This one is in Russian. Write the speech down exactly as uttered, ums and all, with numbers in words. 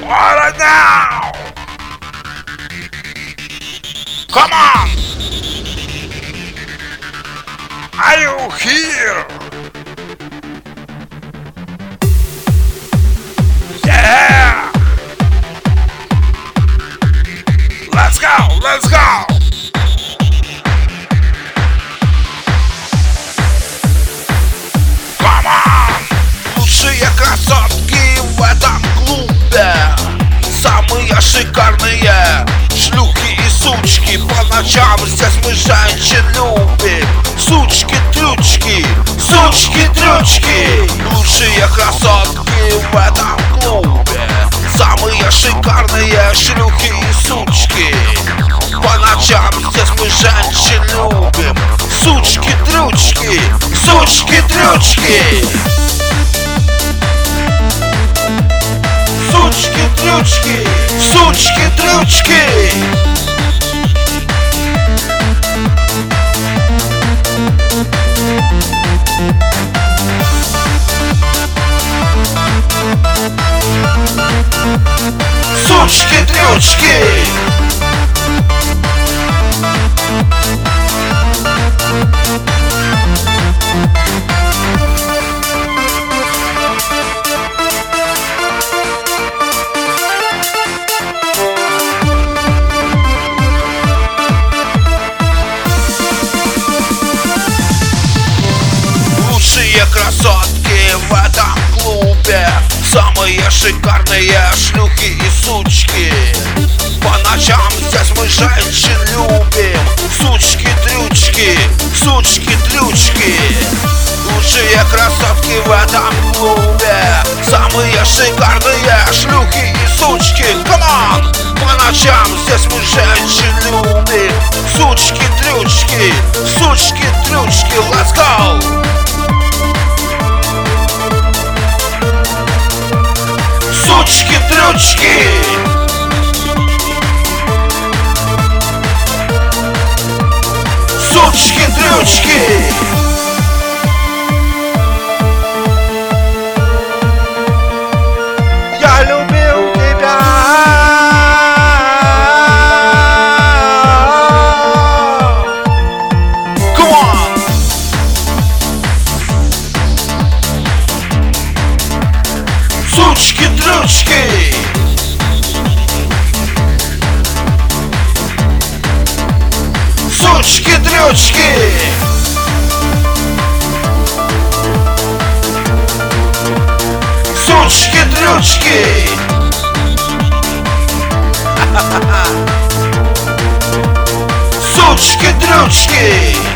Right now! Come on! Are you here? Yeah! Let's go! Let's go! Come on! Лучшие красотки в этом клубе, самые шикарные шлюхи и сучки. По ночам здесь мы женщин любим. Сучки-трючки, сучки-трючки. Лучшие красотки в этом клубе, самые шикарные шлюхи и сучки. По ночам здесь мы женщин любим. Сучки-трючки, сучки-трючки. Сучки-трючки, сучки-трючки. Сучки-трючки. Лучшие красотки в этом клубе, самые шикарные шлюхи и сучки. По ночам здесь мы женщин любим. Сучки-трючки, сучки-трючки. Лучшие красотки в этом клубе, самые шикарные шлюхи и сучки. Come on! По ночам здесь мы женщин любим. Сучки-трючки, сучки-трючки. Let's go! Сучки-трючки. Сучки-трючки. Я любил тебя. Come on. Сучки-трючки. Сучки-трючки. Сучки-трючки. Сучки-трючки.